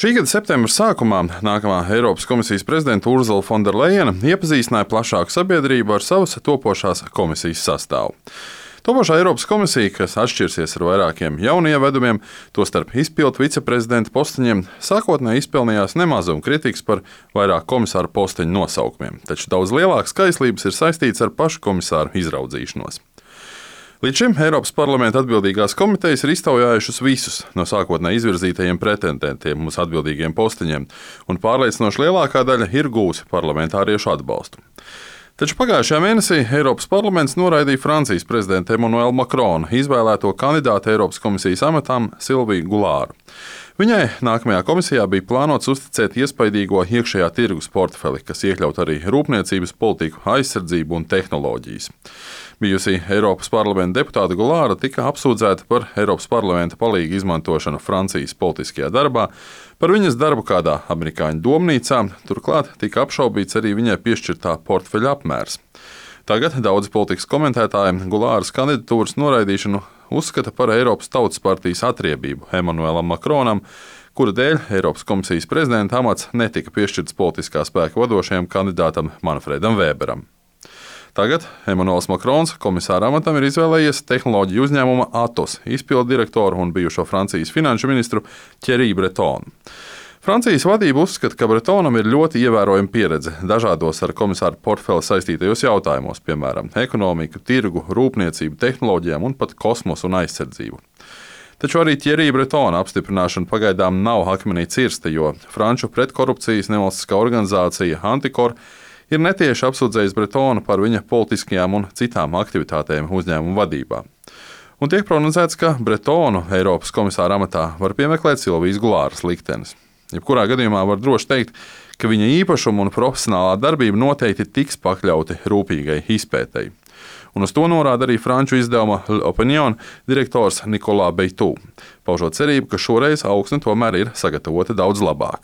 Šī gada septembra sākumā nākamā Eiropas komisijas prezidenta Urzula Fonderlejena iepazīstināja plašāku sabiedrību ar savas topošās komisijas sastāvu. Topošā Eiropas komisija, kas atšķirsies ar vairākiem jaunievedumiem, tostarp izpildu viceprezidenta posteņiem, sākotnēji izpelnījās nemazumu kritikas par vairāk komisāru posteņu nosaukumiem, taču daudz lielākas kaislības ir saistītas ar pašu komisāru izraudzīšanos. Līdz šim Eiropas parlamenta atbildīgās komitejas ir iztaujājušas visus no sākotnēji izvirzītajiem pretendentiem uz atbildīgiem posteņiem, un pārliecinoši lielākā daļa ir gūsi parlamentāriešu atbalstu. Taču pagājušajā mēnesī Eiropas parlaments noraidīja Francijas prezidenta Emmanuela Macrona izvēlēto kandidātu Eiropas komisijas amatām Silviju Gulāru. Viņai nākamajā komisijā bija plānots uzticēt iespaidīgo iekšējā tirgus portfeli, kas iekļaut arī rūpniecības politiku, aizsardzību un tehnoloģijas. Bijusī Eiropas parlamenta deputāte Gulāra tika apsūdzēta par Eiropas parlamenta palīgu izmantošanu Francijas politiskajā darbā, par viņas darbu kādā amerikāņu domnīcā, turklāt tika apšaubīts arī viņai piešķirtā portfeļa apmērs. Tagad daudzi politikas komentētāji Gulāras kandidatūras noraidīšanu uzskata par Eiropas Tautas partijas atriebību Emmanuelam Macronam, kura dēļ Eiropas komisijas prezidenta amats netika piešķirts politiskā spēka vadošajam kandidātam Manfredam Weberam. Tagad Emmanuels Macrons komisāra amatam ir izvēlējies tehnoloģiju uzņēmuma Atos izpildu direktoru un bijušo Francijas finanšu ministru Thierry Bretonu. Francijas vadība uzskata, ka Bretonam ir ļoti ievērojama pieredze dažādos ar komisāru portfeli saistītajos jautājumos, piemēram, ekonomiku, tirgu, rūpniecību, tehnoloģijām un pat kosmosu un aizsardzību. Taču arī Thierry Bretona apstiprināšana pagaidām nav akmenī cirsta, jo Franču pretkorupcijas nevalstiskā organizācija Antikor ir netieši apsūdzējis Bretonu par viņa politiskajām un citām aktivitātēm uzņēmuma vadībā. Un tiek prognozēts, ka Bretonu Eiropas komisāra amatā var piemeklēt Silvijas Gulāras liktenis. Jebkurā gadījumā var droši teikt, ka viņa īpašuma un profesionālā darbība noteikti tiks pakļauti rūpīgai izpētei. Un uz to norāda arī franču izdevuma L'Opinion direktors Nicolas Beitou, paužot cerību, ka šoreiz augsne tomēr ir sagatavota daudz labāk.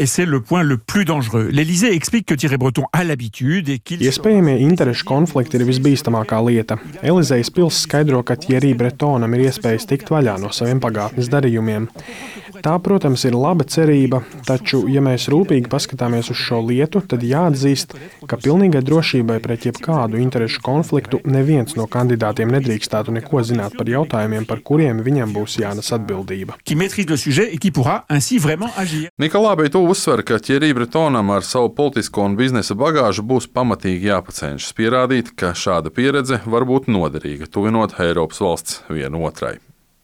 Iespējamie interešu konflikti ir visbīstamākā lieta. Elizejas pils skaidro, ka Thierry Bretonam ir iespējas tikt vaļā no saviem pagātnes darījumiem. Tā, protams, ir laba cerība, taču, ja mēs rūpīgi paskatāmies uz šo lietu, tad jāatzīst, ka pilnīgai drošībai pret jebkādu interešu konfliktu neviens no kandidātiem nedrīkstētu neko zināt par jautājumiem, par kuriem viņam būs jānes atbildība. Nicolas Beitou uzsver, ka Thierry Bretonam ar savu politisko un biznesa bagāžu būs pamatīgi jāpacenšas pierādīt, ka šāda pieredze var būt noderīga, tuvinot Eiropas valsts vienu otrai.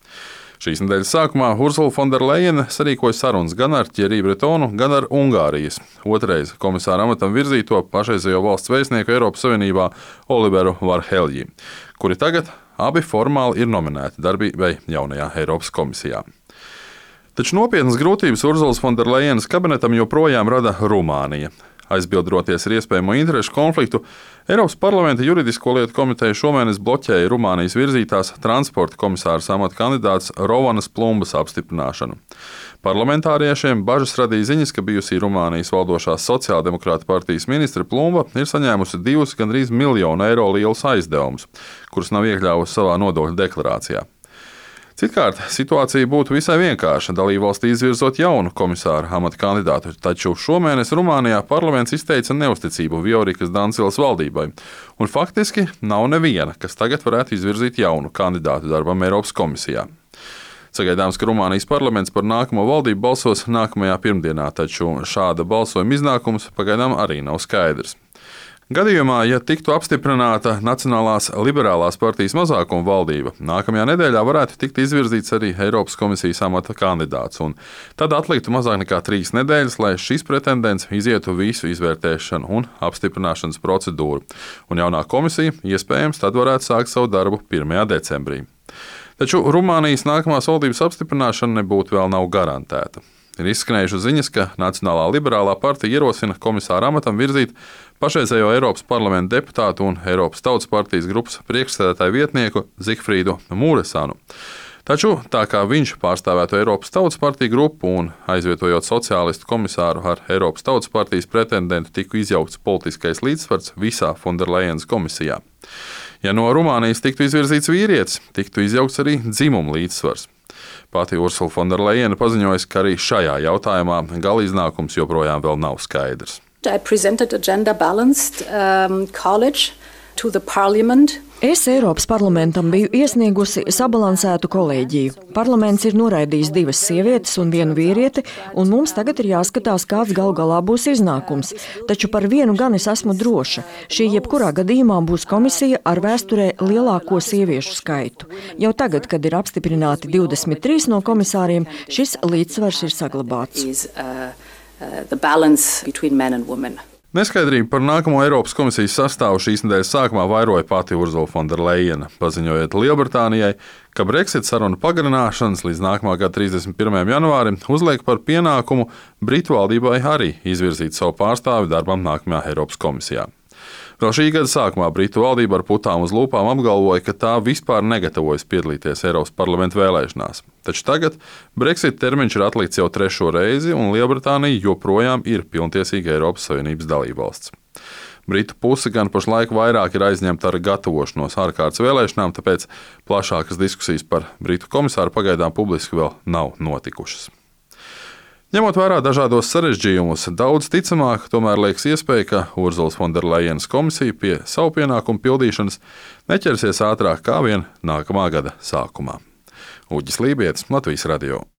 Šīs nedēļas sākumā Urzula Fonderlejena sarīkoja sarunas gan ar Thierry Bretonu, gan ar Ungārijas otrais komisāra amatam virzīto pašreizējo valsts vēstnieku Eiropas Savienībā Oliveru Varhelji, kuri tagad abi formāli ir nominēti darbībai jaunajā Eiropas komisijā. Taču nopietnas grūtības Urzulas Fonderlejenas kabinetam joprojām rada Rumānija. Aizbildroties ar iespējamo interešu konfliktu, Eiropas parlamenta juridisko lietu komiteja šomēnes bloķēja Rumānijas virzītās transporta komisāras amata kandidāts Rovanas Plumbas apstiprināšanu. Parlamentāriešiem bažas radīja ziņas, ka bijusī Rumānijas valdošās sociāldemokrāta partijas ministre Plumba ir saņēmusi 2,3 miljonu eiro lielus aizdevumus, kurus nav iekļāvusi savā nodokļu deklarācijā. Citkārt, situācija būtu visai vienkārša dalībvalstī izvirzot jaunu komisāru amata kandidātu, taču šomēnes Rumānijā parlaments izteica neusticību Viorikas Dancilas valdībai, un faktiski nav neviena, kas tagad varētu izvirzīt jaunu kandidātu darbam Eiropas komisijā. Sagaidāms, ka Rumānijas parlaments par nākamo valdību balsos nākamajā pirmdienā, taču šāda balsojuma iznākums pagaidām arī nav skaidrs. Gadījumā, ja tiktu apstiprināta Nacionālās liberālās partijas mazākuma valdība, nākamajā nedēļā varētu tikt izvirzīts arī Eiropas komisijas amata kandidāts, un tad atliktu mazāk nekā 3 nedēļas, lai šis pretendents izietu visu izvērtēšanu un apstiprināšanas procedūru, un jaunā komisija iespējams tad varētu sākt savu darbu 1. decembrī. Taču Rumānijas nākamās valdības apstiprināšana nebūtu vēl nav garantēta. Ir izskanējušas ziņas, ka Nacionālā liberālā partija ierosina komisāra amatam virzīt pašreizējo Eiropas parlamenta deputātu un Eiropas Tautas partijas grupas priekšsēdētāju vietnieku Zigfrīdu Muresanu. Taču, tā kā viņš pārstāvētu Eiropas Tautas partiju grupu un aizvietojot sociālistu komisāru ar Eiropas Tautas partijas pretendentu, tika izjaukts politiskais līdzsvars visā Fonderlejenas komisijā. Ja no Rumānijas tiktu izvirzīts vīrietis, tiktu izjaukts arī dzimuma līdzsvars. Pati Ursula Fonderleina paziņojusi, ka arī šajā jautājumā galīznākums joprojām vēl nav skaidrs. I presented a gender-balanced college to the parliament. Es Eiropas parlamentam biju iesniegusi sabalansētu kolēģiju. Parlaments ir noraidījis 2 sievietes un 1 vīrieti, un mums tagad ir jāskatās, kāds galu galā būs iznākums. Taču par vienu gan es esmu droša. Šī jebkurā gadījumā būs komisija ar vēsturē lielāko sieviešu skaitu. Jau tagad, kad ir apstiprināti 23 no komisāriem, šis līdzsvars ir saglabāts. Neskaidrību par nākamo Eiropas komisijas sastāvu šīs nedēļas sākumā vairoja pati Ursula Fonderleina, paziņojot Lielbritānijai, ka Brexit sarunu pagarināšanas līdz nākamā gada 31. janvārim uzliek par pienākumu Britu valdībai arī izvirzīt savu pārstāvi darbam nākamajā Eiropas komisijā. Vēl šī gada sākumā Britu valdība ar putām uz lūpām apgalvoja, ka tā vispār negatavojas piedalīties Eiropas parlamenta vēlēšanās. Taču tagad Brexit termiņš ir atlikts jau 3. reizi, un Lielbritānija joprojām ir pilntiesīga Eiropas Savienības dalībvalsts. Britu puse gan pašlaik vairāk ir aizņemta ar gatavošanos ārkārtas vēlēšanām, tāpēc plašākas diskusijas par Britu komisāru pagaidām publiski vēl nav notikušas. Ņemot vērā dažādos sarežģījumus, daudz ticamāk tomēr liekas iespēja, ka Ursulas Fonderleinas komisija pie savu pienākumu pildīšanas neķersies ātrāk kā vien nākamā gada sākumā. Uģis Lībietis, Latvijas radio.